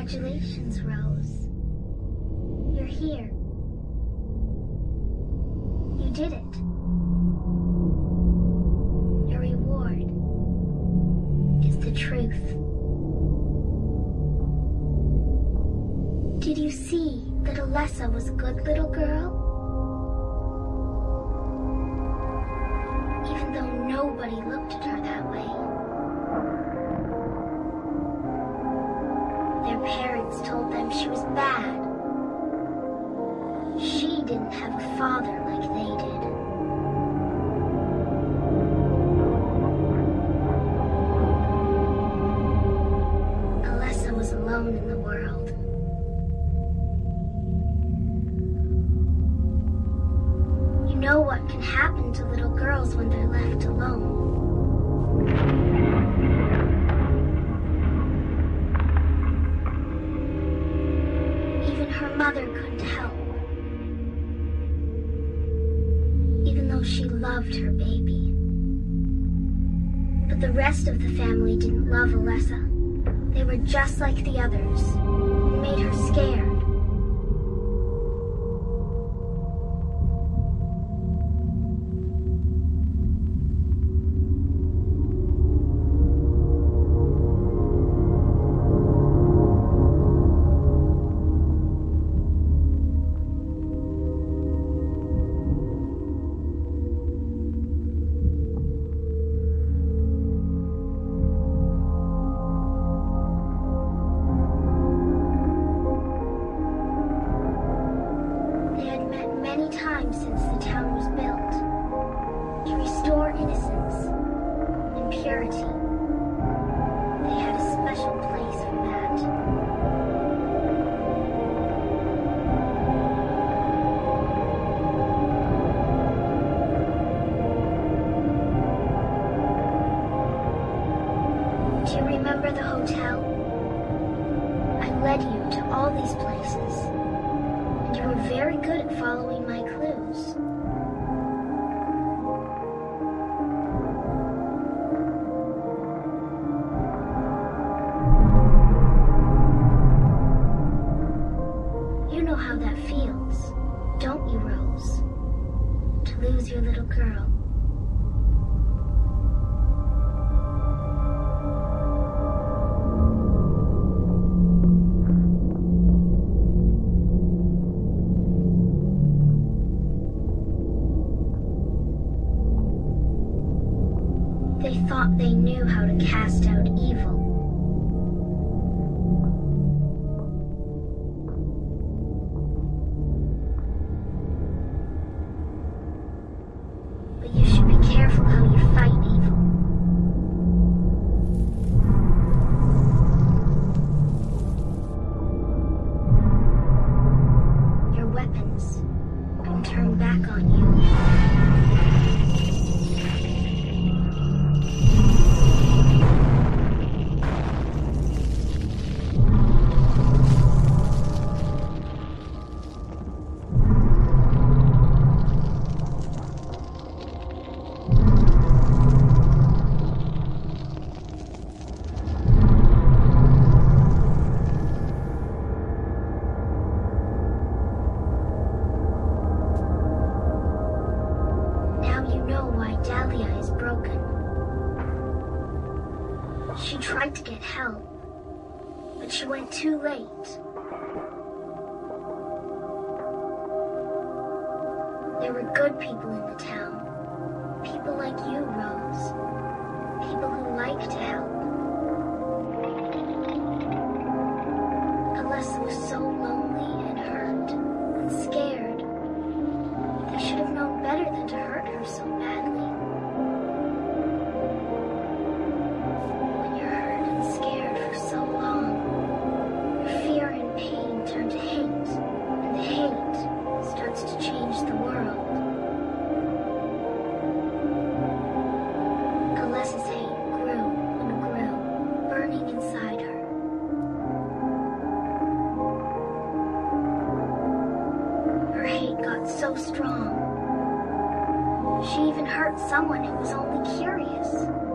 Congratulations, Rose. You're here. You did it. Your reward is the truth. Did you see that Alessa was a good little girl? Even though nobody looked at her that way. Their parents told them she was bad. She didn't have a father like they did. Alessa was alone in the world. You know what can happen to little girls when they're left alone. Even her mother couldn't help. Even though she loved her baby. But the rest of the family didn't love Alessa. They were just like the others. It made her scared. Many times since the town was built, to restore innocence and purity. They had a special place for that. Do you remember the hotel? I led you to all these places. You were very good at following my clues. You know how that feels, don't you, Rose? To lose your little girl. They thought they knew how to cast out evil. But you should be careful how you fight evil. Your weapons can turn back on you. Dahlia is broken. She tried to get help, but she went too late. There were good people in the town. People like you, Rose. People who like to help. Alessa was so lonely and hurt and scared. They should have known better than to hurt her so badly. When you're hurt and scared for so long, your fear and pain turn to hate, and the hate starts to change the world. Alessa's hate grew and grew, burning inside her. Her hate got so strong. She even hurt someone who was only curious.